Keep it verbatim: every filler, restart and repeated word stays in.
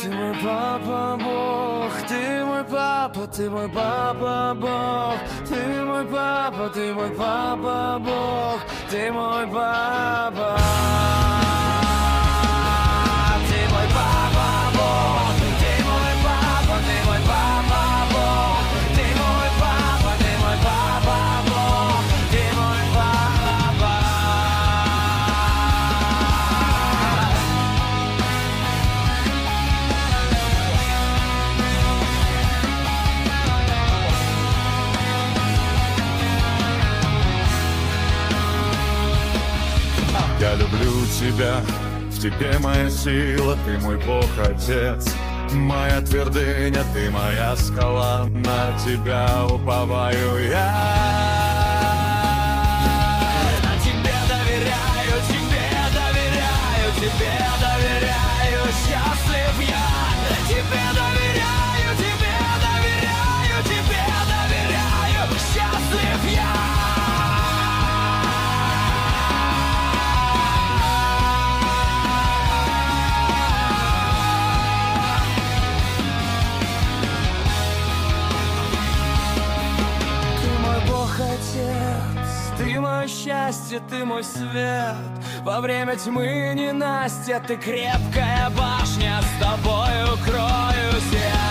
Ты мой папа Бог, ты мой папа, ты мой папа Бог, ты мой папа, ты мой папа Бог, ты мой папа. Ты мой папа Бог, ты мой папа, ты мой папа Бог, ты мой папа, ты мой папа Бог, ты мой папа. Я люблю тебя, в тебе моя сила, ты мой Бог Отец, моя твердыня, ты моя скала, на тебя уповаю я. На тебе доверяю, тебе доверяю, тебе доверяю, счастлив я. Тебе доверяю, тебе доверяю, тебе доверяю, счастлив я. Отец, ты мое счастье, ты мой свет. Во время тьмы ненастья ты крепкая башня, с тобой укроюсь я.